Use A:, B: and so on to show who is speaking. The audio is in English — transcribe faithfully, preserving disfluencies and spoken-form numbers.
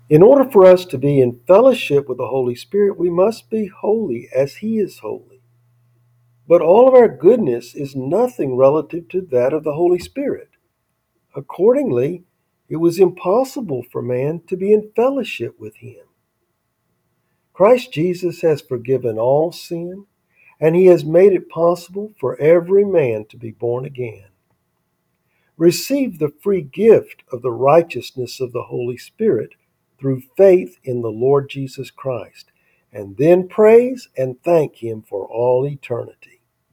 A: In order for us to be in fellowship with the Holy Spirit, we must be holy as He is holy. But all of our goodness is nothing relative to that of the Holy Spirit. Accordingly, it was impossible for man to be in fellowship with Him. Christ Jesus has forgiven all sin, and He has made it possible for every man to be born again. Receive the free gift of the righteousness of the Holy Spirit through faith in the Lord Jesus Christ, and then praise and thank Him for all eternity.